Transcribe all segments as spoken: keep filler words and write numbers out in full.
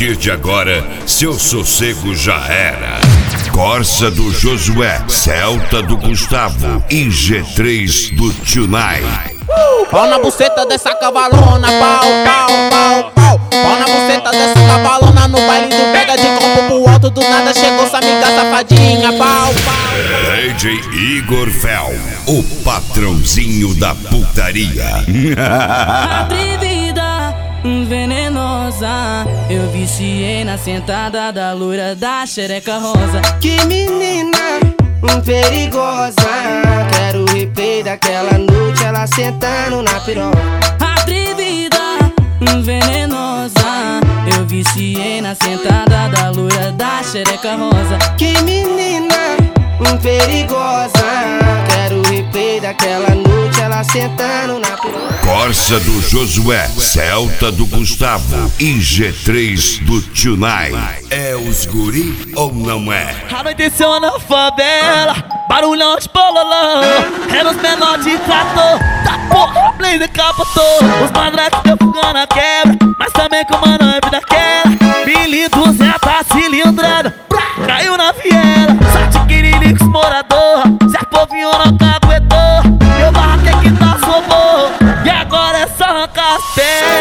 partir de agora, seu sossego já era. Corsa do Josué, Celta do Gustavo e G três do Tunai. Uh, pau na buceta dessa cavalona, pau, pau, pau, pau. Pau na buceta dessa cavalona no baile do pega de copo pro alto. Do nada chegou essa amiga safadinha, pau, pau. D J Igor Fel, o patrãozinho da putaria. Atrevida, venenosa, eu viciei na sentada da loira da xereca rosa. Que menina perigosa, quero o replay daquela noite, ela sentando na piroca. Atrevida, venenosa, eu viciei na sentada da loira da xereca rosa. Que menina perigosa, quero o replay daquela noite, ela sentando na piroca. Corsa do Josué, Celta do Gustavo e G três do Tunai. É os guri ou não é? A noite na favela, barulhão de bololão, é nos menores de trator, tá porra, blazer capotou. Os madratos tão fugando a quebra, mas também com uma nave daquela. Mil duzentas cilindrada, caiu na viela. Sete quiriricos morador, se a povinho não caguetou, meu barraco é que tá sobor, e agora é só arrancar as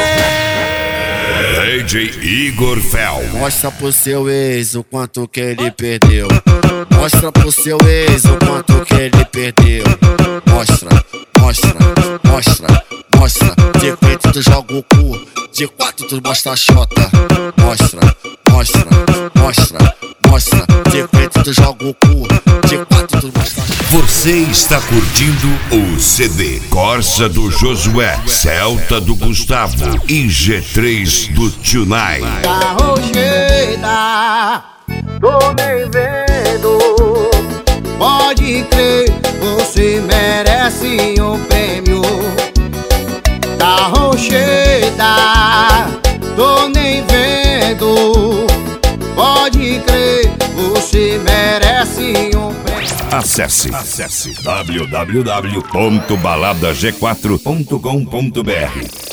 pés. D J Igor Fel. Mostra pro seu ex o quanto que ele perdeu. Mostra pro seu ex o quanto que ele perdeu. Mostra, mostra, mostra, mostra. De peito tu joga o cu, de quatro tu mostra a xota. Mostra, mostra, mostra, mostra. De peito tu joga o cu, de quatro tu mostra a xota. Você está curtindo o C D Corsa do Josué, Celta do Gustavo e G três do Tunai. Tá rocheira, tô nem vendo. Pode crer, você merece um prêmio. Tá rocheira, tô nem vendo. Pode crer, você merece um prêmio. Acesse, acesse w w w ponto balada g quatro ponto com ponto b r.